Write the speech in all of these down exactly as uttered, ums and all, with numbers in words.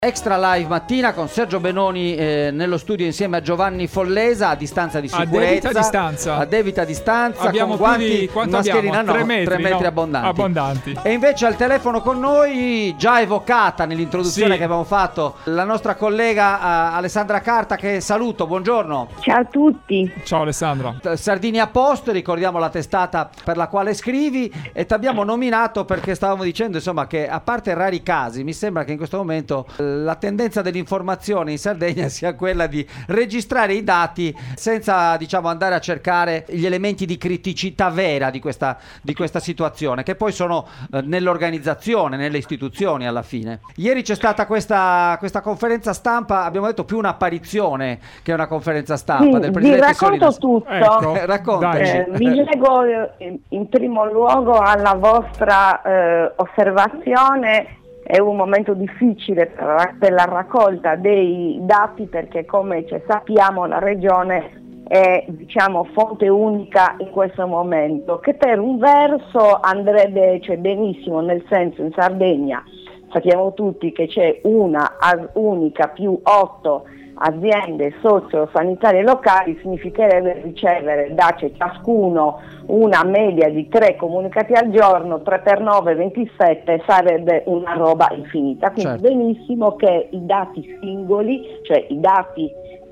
Extra Live mattina con Sergio Benoni eh, nello studio insieme a Giovanni Follesa a distanza di sicurezza, a debita distanza, a debita distanza abbiamo con guanti, di, quanto mascherina abbiamo? no, tre metri, tre metri no, abbondanti. abbondanti. E invece al telefono con noi, già evocata nell'introduzione sì. che abbiamo fatto, la nostra collega uh, Alessandra Carta, che saluto, buongiorno. Ciao a tutti. Ciao Alessandra. Sardinia Post, ricordiamo la testata per la quale scrivi, e ti abbiamo nominato perché stavamo dicendo insomma che, a parte rari casi, mi sembra che in questo momento la tendenza dell'informazione in Sardegna sia quella di registrare i dati senza, diciamo, andare a cercare gli elementi di criticità vera di questa, di questa situazione, che poi sono eh, nell'organizzazione, nelle istituzioni alla fine. Ieri c'è stata questa, questa conferenza stampa, abbiamo detto più un'apparizione che una conferenza stampa, sì, del Presidente vi racconto Solinas. tutto. Ecco, eh, raccontaci. Eh, vi leggo eh, in primo luogo alla vostra eh, osservazione. È un momento difficile per, per la raccolta dei dati, perché come cioè, sappiamo la Regione è, diciamo, fonte unica in questo momento, che per un verso andrebbe, cioè, benissimo, nel senso, in Sardegna sappiamo tutti che c'è una A S unica più otto aziende socio-sanitarie locali, significherebbe ricevere da ciascuno una media di tre comunicati al giorno, tre per nove, ventisette, sarebbe una roba infinita. Quindi certo. Benissimo che i dati singoli, cioè i dati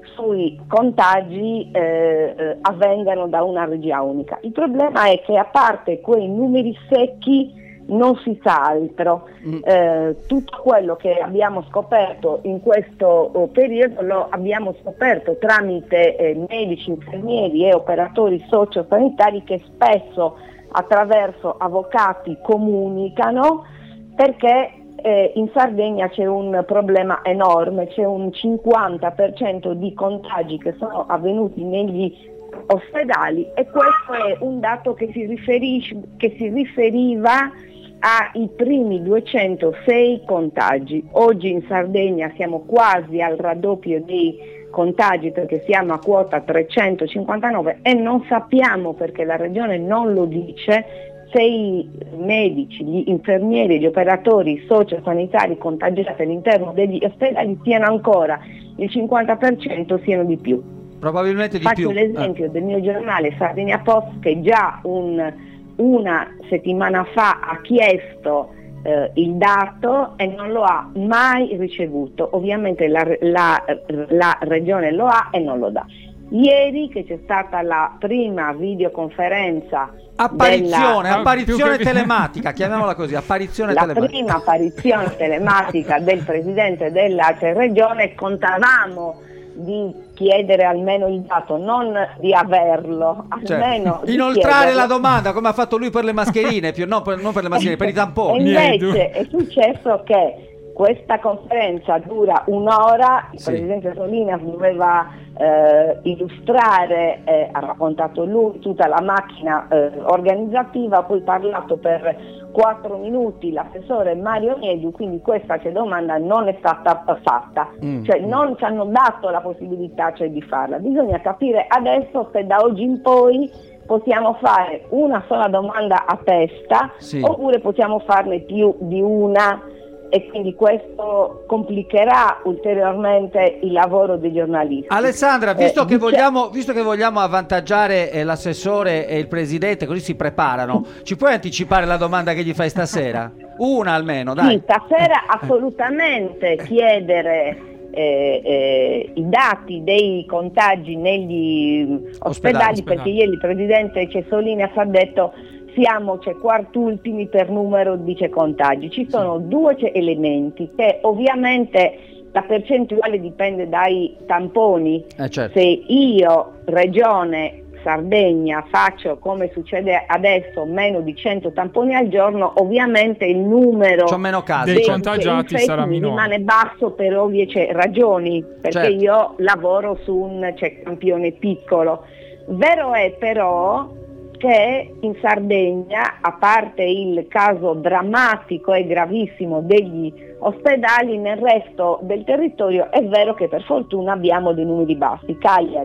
sui contagi eh, eh, avvengano da una regia unica. Il problema è che, a parte quei numeri secchi, non si sa altro. Mm. Eh, tutto quello che abbiamo scoperto in questo oh, periodo lo abbiamo scoperto tramite eh, medici, infermieri e operatori sociosanitari, che spesso attraverso avvocati comunicano, perché eh, in Sardegna c'è un problema enorme, c'è un cinquanta per cento di contagi che sono avvenuti negli ospedali, e questo è un dato che si riferisce, che si riferiva ai primi duecentosei contagi. Oggi in Sardegna siamo quasi al raddoppio dei contagi, perché siamo a quota trecentocinquantanove, e non sappiamo, perché la Regione non lo dice, se i medici, gli infermieri e gli operatori sociosanitari contagiati all'interno degli ospedali siano ancora il cinquanta per cento, siano di più. Probabilmente di Faccio più. Faccio l'esempio eh. del mio giornale Sardinia Post, che già un una settimana fa ha chiesto eh, il dato e non lo ha mai ricevuto. Ovviamente la, la, la Regione lo ha e non lo dà. Ieri, che c'è stata la prima videoconferenza, apparizione, della, apparizione telematica, chiamiamola così, apparizione la telematica. prima apparizione telematica del Presidente della Regione, contavamo di chiedere almeno il dato, non di averlo, almeno cioè, inoltrare la domanda, come ha fatto lui per le mascherine, più, no, per, non per le mascherine, per i tamponi. E invece è successo che questa conferenza dura un'ora, il sì. Presidente Solinas doveva eh, illustrare, eh, ha raccontato lui tutta la macchina eh, organizzativa, poi parlato per quattro minuti l'assessore Mario Niedu, quindi questa cioè, domanda non è stata fatta, mm. cioè non ci hanno dato la possibilità, cioè, di farla. Bisogna capire adesso se da oggi in poi possiamo fare una sola domanda a testa, sì. oppure possiamo farne più di una, e quindi questo complicherà ulteriormente il lavoro dei giornalisti. Alessandra, visto, eh, che, vogliamo, visto che vogliamo avvantaggiare eh, l'assessore e il presidente, così si preparano, ci puoi anticipare la domanda che gli fai stasera? Una almeno, dai. Sì, stasera assolutamente chiedere eh, eh, i dati dei contagi negli ospedali, ospedali, perché ieri il presidente Solinas ha detto siamo cioè, quartultimi per numero di cioè, contagi. Ci sono due cioè, elementi, che ovviamente la percentuale dipende dai tamponi. Eh, certo. Se io, Regione Sardegna, faccio, come succede adesso, meno di cento tamponi al giorno, ovviamente il numero C'ho meno casi, dei cioè, contagiati sarà minore, rimane basso per ovvie cioè, ragioni, perché certo. io lavoro su un cioè, campione piccolo. Vero è però che in Sardegna, a parte il caso drammatico e gravissimo degli ospedali, nel resto del territorio è vero che per fortuna abbiamo dei numeri bassi. Cagliari,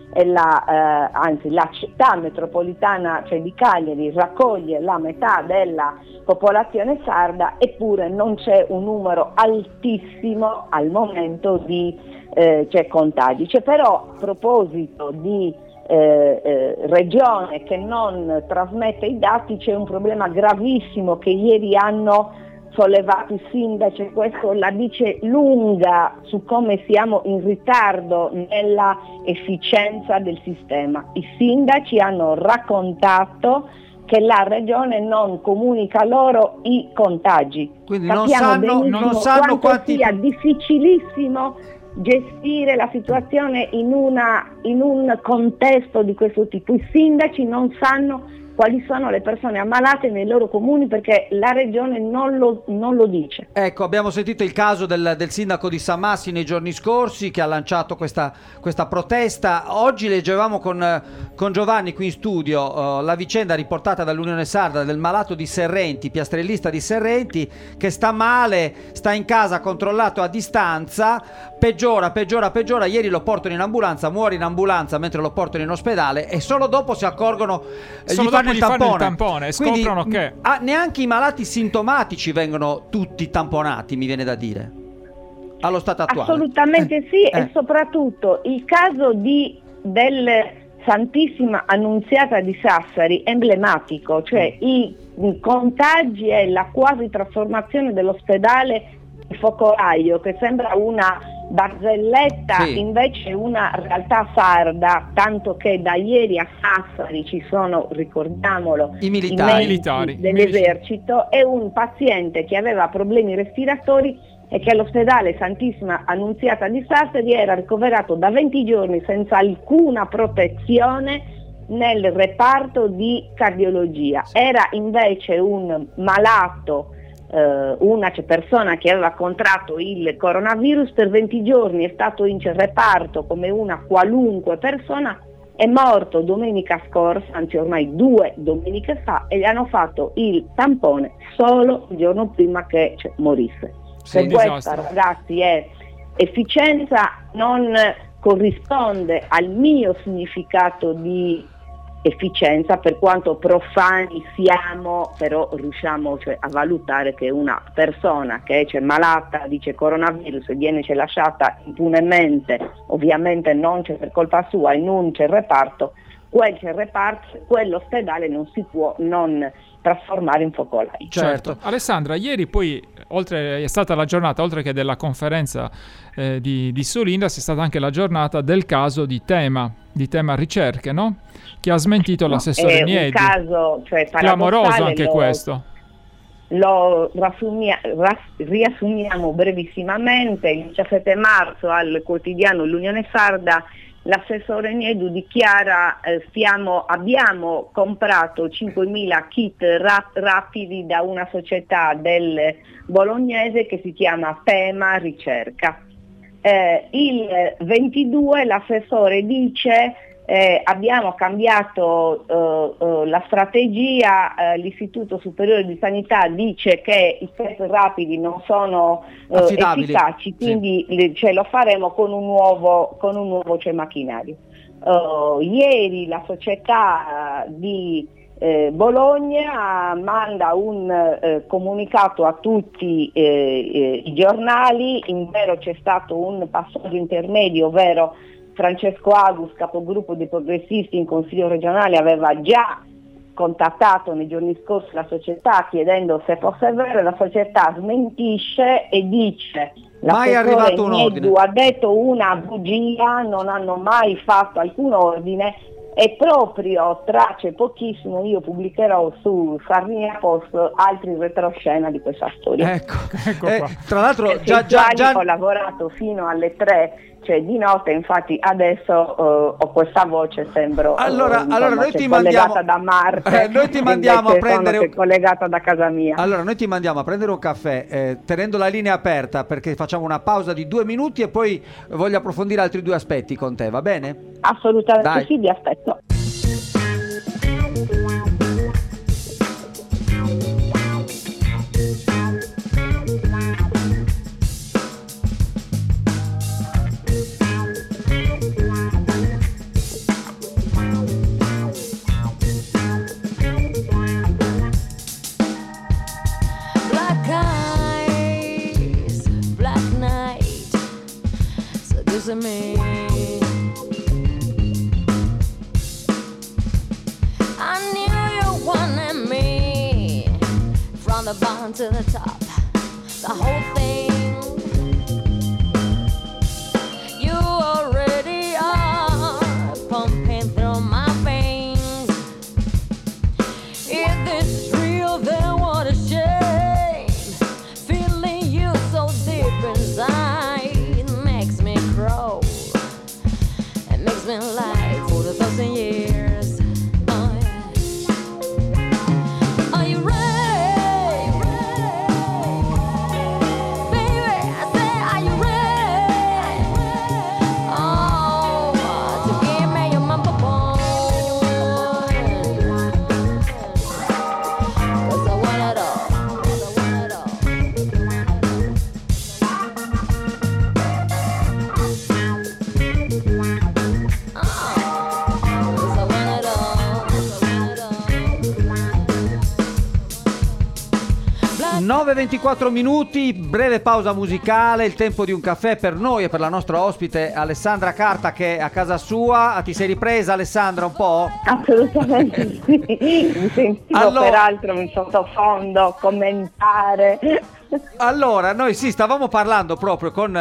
e la, eh, anzi la città metropolitana, cioè di Cagliari, raccoglie la metà della popolazione sarda, eppure non c'è un numero altissimo al momento di eh, cioè, contagi. C'è però, a proposito di eh, eh, regione che non trasmette i dati, c'è un problema gravissimo che ieri hanno sollevato i sindaci, e questo la dice lunga su come siamo in ritardo nella efficienza del sistema. I sindaci hanno raccontato che la regione non comunica loro i contagi. Quindi non Capiamo sanno, benissimo non sanno quanto quanti... sia difficilissimo gestire la situazione in, una, in un contesto di questo tipo. I sindaci non sanno quali sono le persone ammalate nei loro comuni perché la regione non lo, non lo dice. Ecco, abbiamo sentito il caso del, del sindaco di Samassi nei giorni scorsi che ha lanciato questa, questa protesta. Oggi leggevamo con, con Giovanni qui in studio uh, la vicenda riportata dall'Unione Sarda del malato di Serrenti, piastrellista di Serrenti, che sta male, sta in casa controllato a distanza, peggiora, peggiora, peggiora. Ieri lo portano in ambulanza, muore in ambulanza mentre lo portano in ospedale e solo dopo si accorgono, eh, solo gli fanno il gli tampone. fanno il tampone e Quindi, scoprono che ah, neanche i malati sintomatici vengono tutti tamponati, mi viene da dire, allo stato attuale. Assolutamente eh, sì, eh. e soprattutto il caso di del Santissima Annunziata di Sassari è emblematico, cioè i, i contagi e la quasi trasformazione dell'ospedale in focolaio, che sembra una barzelletta, sì, invece una realtà sarda, tanto che da ieri a Sassari ci sono, ricordiamolo, i militari, i militari dell'esercito e un paziente che aveva problemi respiratori e che all'ospedale Santissima Annunziata di Sassari era ricoverato da venti giorni senza alcuna protezione nel reparto di cardiologia. Era invece un malato, una persona che aveva contratto il coronavirus, per venti giorni è stato in reparto come una qualunque persona, è morto domenica scorsa, anzi ormai due domeniche fa, e gli hanno fatto il tampone solo il giorno prima che cioè, morisse. Sì, Per questa, ragazzi, è efficienza, non corrisponde al mio significato di efficienza, per quanto profani siamo, però riusciamo cioè, a valutare che una persona che è cioè, malata, dice coronavirus, e viene cioè, lasciata impunemente, ovviamente non c'è per colpa sua, in un c'è reparto, quel c'è reparto, quell'ospedale non si può non trasformare in focolai. Certo. certo. Alessandra, ieri poi, oltre è stata la giornata, oltre che della conferenza eh, di, di Solindas, è stata anche la giornata del caso di Tema, di Tema Ricerche, no? Che ha smentito no, l'assessore è Niedi. Un caso, cioè, clamoroso anche lo, questo. Lo rassumia, ras, riassumiamo brevissimamente. Il diciassette marzo al quotidiano L'Unione Sarda l'assessore Niedu dichiara eh, stiamo, abbiamo comprato cinquemila kit rap, rapidi da una società del bolognese che si chiama Tema Ricerca. Eh, il ventidue l'assessore dice eh, abbiamo cambiato eh, eh, la strategia, eh, l'Istituto Superiore di Sanità dice che i test rapidi non sono eh, efficaci, quindi sì. le, cioè, lo faremo con un nuovo, con un nuovo cioè, macchinario. Uh, ieri la società di eh, Bologna manda un eh, comunicato a tutti eh, eh, i giornali, invero c'è stato un passaggio intermedio, ovvero Francesco Agus, capogruppo dei progressisti in Consiglio regionale, aveva già contattato nei giorni scorsi la società chiedendo se fosse vero, e la società smentisce e dice mai è arrivato un ordine. Ha detto una bugia, non hanno mai fatto alcun ordine, e proprio tra c'è pochissimo io pubblicherò su Sarnia Post altri retroscena di questa storia. Ecco, ecco eh, tra l'altro già, già, già ho lavorato fino alle tre, cioè di notte, infatti adesso uh, ho questa voce, sembro allora, uh, allora noi ti mandiamo da Marte, eh, noi ti mandiamo a prendere sono collegata da casa mia. Allora noi ti mandiamo a prendere un caffè eh, tenendo la linea aperta, perché facciamo una pausa di due minuti e poi voglio approfondire altri due aspetti con te, va bene? Assolutamente. Dai. Sì, vi aspetto. losing me. I knew you wanted me from the bottom to the top, the whole thing. You already are pumping through my veins. If this is real, then what a shame. Feeling you so deep inside makes me grow. It makes me like for a thousand years. Oh, yeah. Are you ready? Baby, I say, are you ready? Oh, to give me your mama bone. 'Cause I want it all. 'Cause I want it all. nove e ventiquattro minuti, breve pausa musicale, il tempo di un caffè per noi e per la nostra ospite Alessandra Carta, che è a casa sua. Ti sei ripresa, Alessandra, un po'? Assolutamente sì, mi sentivo Allora- peraltro in sottofondo commentare. Allora, noi sì, stavamo parlando proprio con,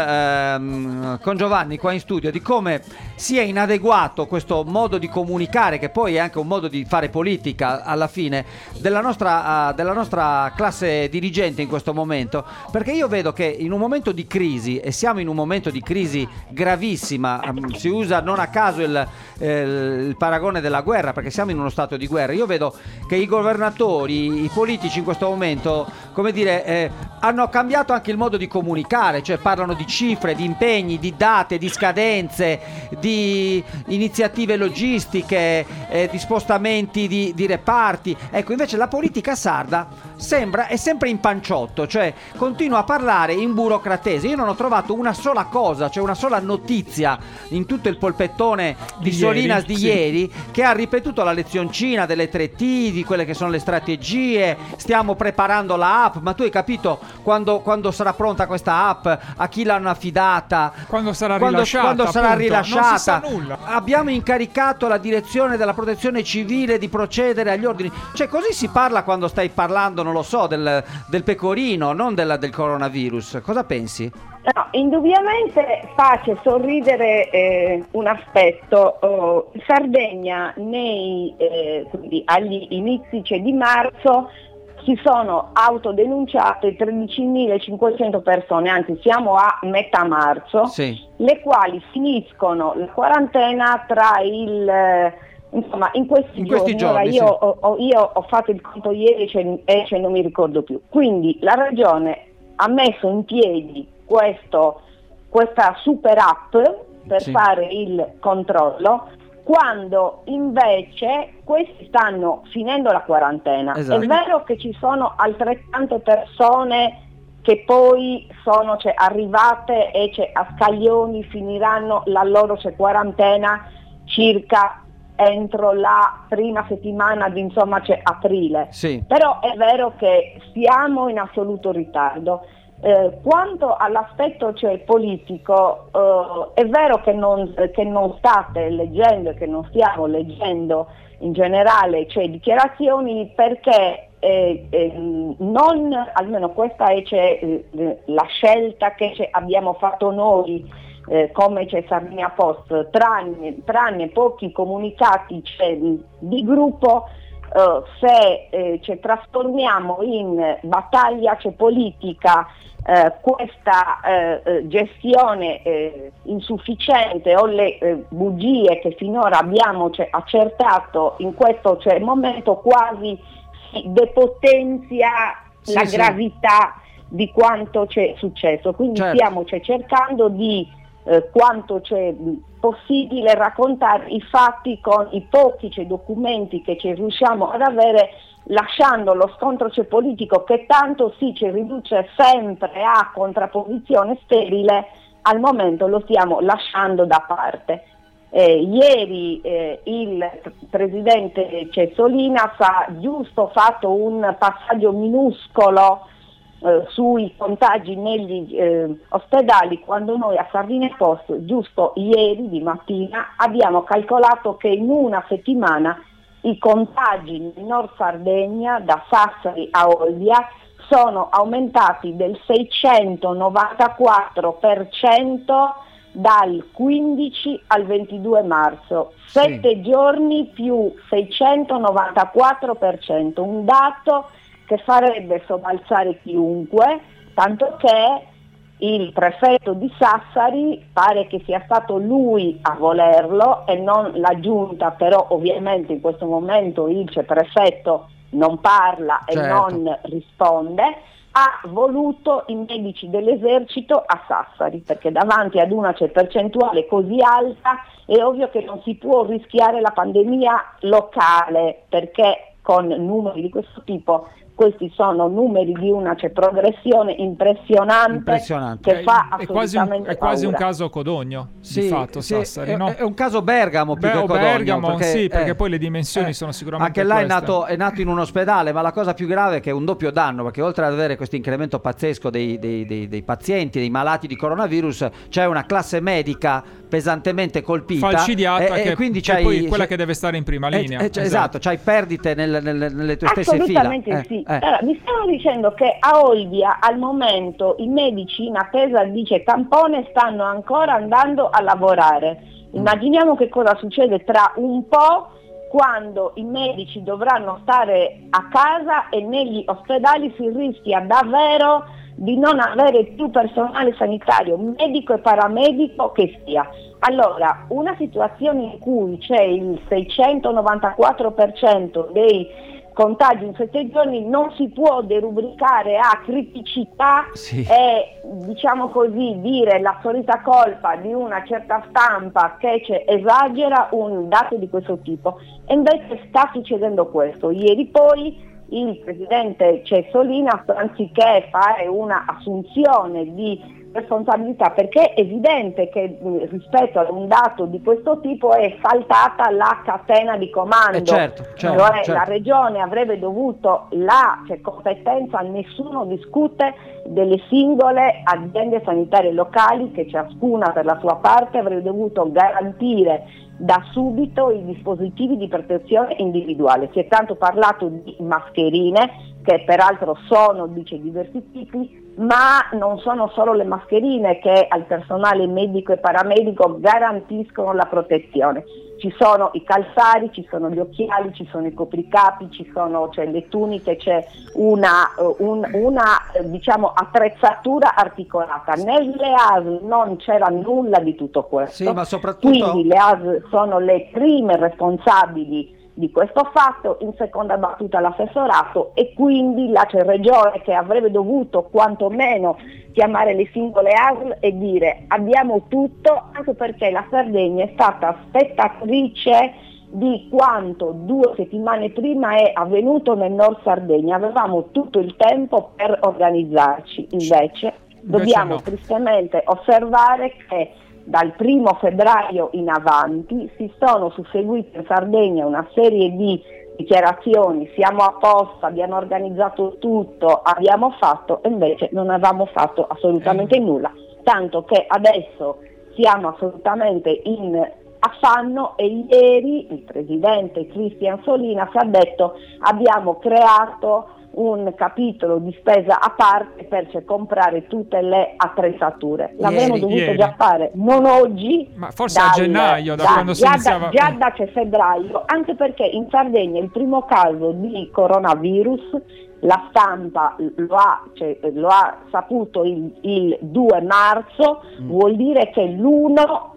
ehm, con Giovanni qua in studio di come sia inadeguato questo modo di comunicare, che poi è anche un modo di fare politica alla fine, della nostra, eh, della nostra classe dirigente in questo momento, perché io vedo che in un momento di crisi, e siamo in un momento di crisi gravissima, ehm, si usa non a caso il, eh, il paragone della guerra, perché siamo in uno stato di guerra. Io vedo che i governatori, i politici in questo momento, come dire, eh, hanno cambiato anche il modo di comunicare, cioè parlano di cifre, di impegni, di date, di scadenze, di iniziative logistiche, eh, di spostamenti di, di reparti. Ecco, invece la politica sarda sembra è sempre in panciotto, cioè continua a parlare in burocratese. Io non ho trovato una sola cosa, cioè una sola notizia in tutto il polpettone di, Di Solinas ieri, di sì. ieri, che ha ripetuto la lezioncina delle tre T, di quelle che sono le strategie. Stiamo preparando la app, ma tu hai capito quando, quando sarà pronta questa app, a chi l'hanno affidata, Quando sarà quando, rilasciata, quando sarà appunto. rilasciata. Non si sa nulla. Abbiamo incaricato la direzione della protezione civile di procedere agli ordini. Cioè, così si parla quando stai parlando, non lo so, del, del pecorino, non della- del coronavirus. Cosa pensi? No, indubbiamente face sorridere eh, un aspetto. Oh, in Sardegna nei, eh, quindi agli inizi cioè, di marzo si sono autodenunciate tredicimilacinquecento persone, anzi siamo a metà marzo, Sì. le quali finiscono la quarantena tra il... eh, insomma, in questi In giorni, questi ora giorni, io, sì. ho, ho- io ho fatto il conto ieri cioè, e cioè, non mi ricordo più. Quindi la Regione ha messo in piedi questo, questa super app per Sì. fare il controllo, quando invece questi stanno finendo la quarantena. Esatto. È vero che ci sono altrettante persone che poi sono cioè, arrivate e cioè, a scaglioni finiranno la loro cioè, quarantena circa entro la prima settimana di insomma cioè, aprile. Sì. Però è vero che siamo in assoluto ritardo. Eh, quanto all'aspetto cioè, politico, eh, è vero che non, che non state leggendo e che non stiamo leggendo in generale cioè, dichiarazioni, perché eh, eh, non, almeno questa è cioè, eh, la scelta che cioè, abbiamo fatto noi eh, come c'è Sardinia Post, tranne, tranne pochi comunicati cioè, di gruppo. Uh, se eh, cioè, trasformiamo in battaglia cioè, politica eh, questa eh, gestione eh, insufficiente o le eh, bugie che finora abbiamo cioè, accertato in questo cioè, momento, quasi si depotenzia Sì, la sì. gravità di quanto c'è successo. Quindi Certo. stiamo cioè, cercando di eh, quanto c'è possibile raccontare i fatti con i pochi cioè, documenti che ci riusciamo ad avere, lasciando lo scontro cioè, politico, che tanto sì ci riduce sempre a contrapposizione sterile, al momento lo stiamo lasciando da parte. Eh, ieri eh, il presidente cioè, Solinas ha giusto fatto un passaggio minuscolo eh, sui contagi negli eh, ospedali, quando noi a Sardegna Post giusto ieri di mattina abbiamo calcolato che in una settimana i contagi in Nord Sardegna da Sassari a Olbia sono aumentati del seicentonovantaquattro per cento dal quindici al ventidue marzo, Sì. sette giorni più seicentonovantaquattro per cento, un dato che farebbe sobbalzare chiunque, tanto che il prefetto di Sassari pare che sia stato lui a volerlo e non la giunta, però ovviamente in questo momento il prefetto non parla e Certo. non risponde, ha voluto i medici dell'esercito a Sassari, perché davanti ad una percentuale così alta è ovvio che non si può rischiare la pandemia locale, perché con numeri di questo tipo, questi sono numeri di una cioè, progressione impressionante, Impressionante. che fa è quasi, un, assolutamente è quasi un paura. caso Codogno, Sì, di fatto, sì, Sassari, è, no? è un caso Bergamo più Beh, che o Codogno, Bergamo, perché, sì, perché eh, poi le dimensioni sono sicuramente anche là è queste. nato, è nato in un ospedale, ma la cosa più grave è che è un doppio danno, perché oltre ad avere questo incremento pazzesco dei, dei- dei- dei pazienti, dei malati di coronavirus, c'è una classe medica pesantemente colpita, falcidiata, e, e che, quindi che c'hai, poi è quella c'è- che deve stare in prima eh, linea. eh, cioè, esatto, c'hai perdite nel- nel- nelle tue stesse fila. Assolutamente Eh, sì. eh. Allora, mi stanno dicendo che a Olbia al momento i medici in attesa dice tampone stanno ancora andando a lavorare. Immaginiamo che cosa succede tra un po', quando i medici dovranno stare a casa e negli ospedali si rischia davvero di non avere più personale sanitario, medico e paramedico che sia. Allora, una situazione in cui c'è il seicentonovantaquattro per cento dei contagi in sette giorni non si può derubricare a criticità Sì. e, diciamo così, dire la solita colpa di una certa stampa che c'è, esagera un dato di questo tipo. E invece sta succedendo questo. Ieri poi il presidente Cessolina, anziché fare una assunzione di responsabilità, perché è evidente che mh, rispetto ad un dato di questo tipo è saltata la catena di comando. Eh, certo, certo, Cioè, certo. la regione avrebbe dovuto la cioè, competenza, nessuno discute delle singole aziende sanitarie locali che ciascuna per la sua parte avrebbe dovuto garantire da subito i dispositivi di protezione individuale. Si è tanto parlato di mascherine, che peraltro sono, dice, diversi tipi, ma non sono solo le mascherine che al personale medico e paramedico garantiscono la protezione. Ci sono i calzari, ci sono gli occhiali, ci sono i copricapi, ci sono cioè, le tuniche, c'è una, uh, un, una eh, diciamo, attrezzatura articolata. Nelle A S L non c'era nulla di tutto questo, Sì, ma soprattutto- quindi le A S L sono le prime responsabili di questo fatto, in seconda battuta l'assessorato e quindi la cioè, regione che avrebbe dovuto quantomeno chiamare le singole A S L e dire abbiamo tutto, anche perché la Sardegna è stata spettatrice di quanto due settimane prima è avvenuto nel Nord Sardegna. Avevamo tutto il tempo per organizzarci, invece dobbiamo no. tristemente osservare che dal primo febbraio in avanti si sono susseguite in Sardegna una serie di dichiarazioni, siamo a posto, abbiamo organizzato tutto, abbiamo fatto, e invece non avevamo fatto assolutamente nulla, tanto che adesso siamo assolutamente in affanno e ieri il presidente Cristian Solinas ha detto abbiamo creato un capitolo di spesa a parte per cioè, comprare tutte le attrezzature. L'avremmo Ieri, dovuto ieri. già fare, non oggi, Ma forse a gennaio, da quando si già, iniziava- da, già da c'è febbraio, anche perché in Sardegna il primo caso di coronavirus, la stampa lo ha, cioè, lo ha saputo il, il due marzo, Mm. vuol dire che l'uno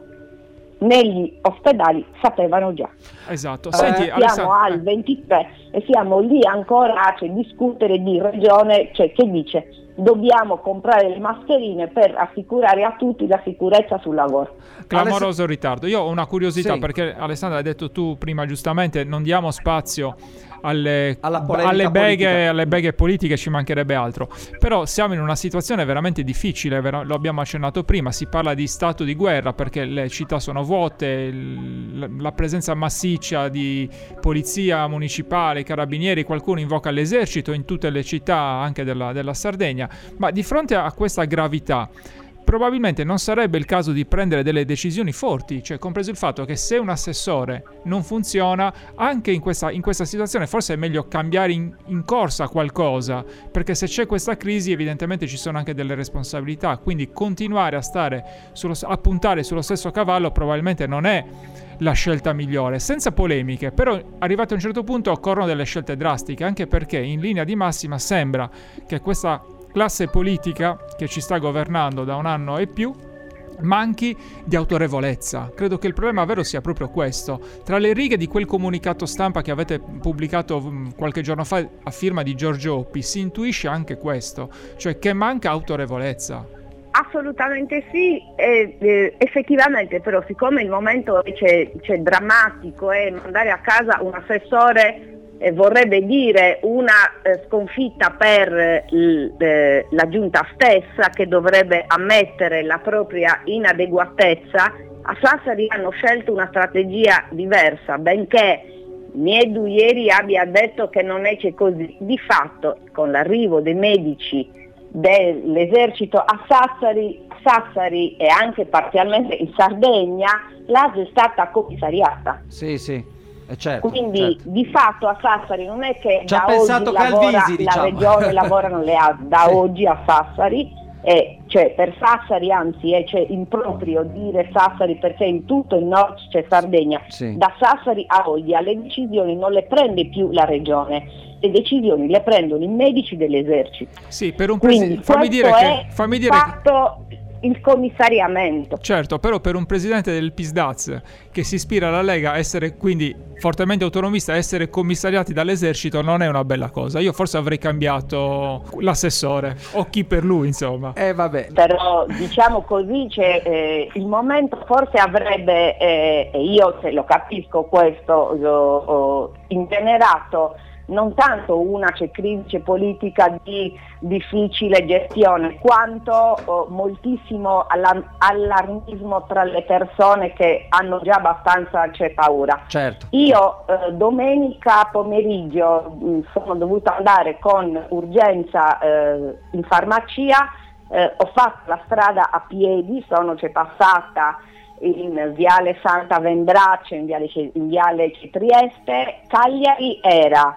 negli ospedali sapevano già. Esatto. Eh, Senti, Siamo Alessandro, al eh, ventitré e siamo lì ancora a cioè, discutere di regione, cioè, che dice dobbiamo comprare le mascherine per assicurare a tutti la sicurezza sul lavoro. clamoroso ritardo. Io ho una curiosità Sì. perché Alessandra hai detto tu prima giustamente non diamo spazio alle, Alla polemica alle, beghe, politica. alle beghe politiche, ci mancherebbe altro. Però siamo in una situazione veramente difficile, ver- lo abbiamo accennato prima, si parla di stato di guerra perché le città sono vuote, il- la presenza massiccia di polizia municipale, carabinieri, qualcuno invoca l'esercito in tutte le città anche della, della Sardegna, ma di fronte a questa gravità probabilmente non sarebbe il caso di prendere delle decisioni forti, cioè compreso il fatto che se un assessore non funziona, anche in questa, in questa situazione forse è meglio cambiare in, in corsa qualcosa, perché se c'è questa crisi evidentemente ci sono anche delle responsabilità, quindi continuare a stare sullo, a puntare sullo stesso cavallo probabilmente non è la scelta migliore, senza polemiche. Però arrivati a un certo punto occorrono delle scelte drastiche, anche perché in linea di massima sembra che questa classe politica che ci sta governando da un anno e più manchi di autorevolezza. Credo che il problema vero sia proprio questo. Tra le righe di quel comunicato stampa che avete pubblicato mh, qualche giorno fa a firma di Giorgio Oppi si intuisce anche questo, cioè che manca autorevolezza. Assolutamente sì, e, eh, effettivamente però siccome il momento c'è, c'è drammatico e mandare a casa un assessore eh, vorrebbe dire una eh, sconfitta per eh, l, eh, la giunta stessa, che dovrebbe ammettere la propria inadeguatezza, a Sassari hanno scelto una strategia diversa, benché Miedu ieri abbia detto che non è che così. Di fatto con l'arrivo dei medici dell'esercito a Sassari, Sassari e anche parzialmente in Sardegna, l'A S è stata commissariata. Sì, sì. Eh certo, Quindi certo. di fatto a Sassari non è che Ci ha da pensato oggi lavora, Calvisi, diciamo. la regione lavorano le A S, da Sì. oggi a Sassari, e cioè per Sassari anzi è cioè, improprio dire Sassari perché in tutto il nord c'è Sardegna. Sì. Da Sassari a Olbia le decisioni non le prende più la regione, le decisioni le prendono i medici dell'esercito. Sì, per un Quindi presidente, fammi dire questo che è fammi di dire che fatto il commissariamento. certo, però per un presidente del P I S D A Z che si ispira alla Lega, essere quindi fortemente autonomista, essere commissariati dall'esercito non è una bella cosa. Io forse avrei cambiato l'assessore o chi per lui, insomma. Eh vabbè. Però diciamo così c'è, eh, il momento forse avrebbe, eh, e io se lo capisco questo, io, ho ingenerato non tanto una c'è crisi politica di difficile gestione, quanto oh, moltissimo allar- allarmismo tra le persone che hanno già abbastanza c'è paura. Certo. Io eh, domenica pomeriggio mh, sono dovuta andare con urgenza eh, in farmacia, eh, ho fatto la strada a piedi, sono c'è passata in viale Santa Vendrace, in viale, in viale Trieste. Cagliari era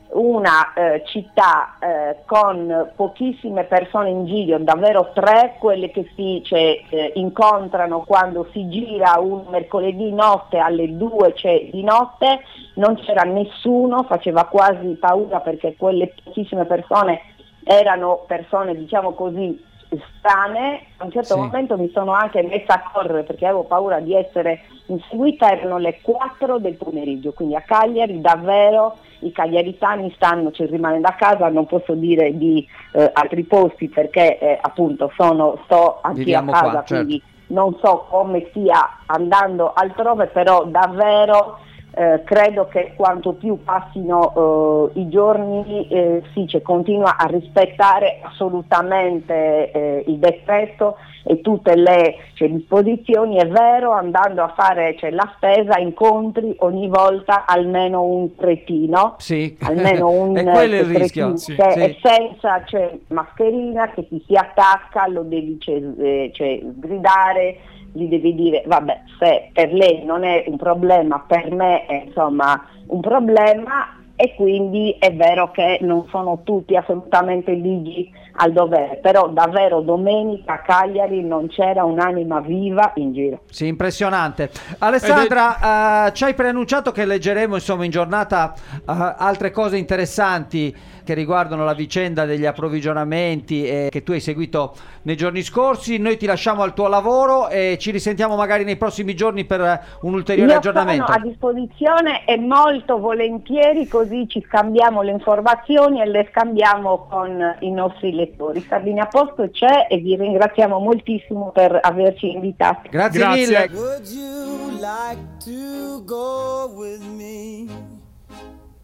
una eh, città eh, con pochissime persone in giro, davvero tre, quelle che si cioè, eh, incontrano quando si gira un mercoledì notte alle due c'è di notte, non c'era nessuno, faceva quasi paura perché quelle pochissime persone erano persone diciamo così strane. A un certo Sì. momento mi sono anche messa a correre perché avevo paura di essere inseguita, erano le quattro del pomeriggio, quindi a Cagliari davvero i cagliaritani stanno cioè, rimanendo a casa, non posso dire di eh, altri posti perché eh, appunto sono, sto anche Viviamo a casa, qua, certo. quindi non so come stia andando altrove, però davvero eh, credo che quanto più passino eh, i giorni eh, sì, cioè, continua a rispettare assolutamente eh, il decreto e tutte le cioè, disposizioni, è vero, andando a fare cioè, la spesa incontri ogni volta almeno un cretino, Sì. almeno un E quello è il cretino rischio. Sì. che Sì. è senza cioè, mascherina, che ti si attacca, lo devi cioè, eh, cioè, gridare, gli devi dire vabbè, se per lei non è un problema, per me è insomma un problema. E quindi è vero che non sono tutti assolutamente ligi al dovere, però davvero domenica a Cagliari non c'era un'anima viva in giro. Sì, impressionante. Alessandra, eh, ci hai preannunciato che leggeremo insomma in giornata eh, altre cose interessanti che riguardano la vicenda degli approvvigionamenti e che tu hai seguito nei giorni scorsi. Noi ti lasciamo al tuo lavoro e ci risentiamo magari nei prossimi giorni per un ulteriore Io aggiornamento. sono a disposizione e molto volentieri, così ci scambiamo le informazioni e le scambiamo con i nostri lettori. Sardegna Posto c'è e vi ringraziamo moltissimo per averci invitati. Grazie, Grazie. mille. Would you like to go with me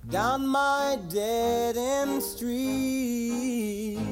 down my dead end street.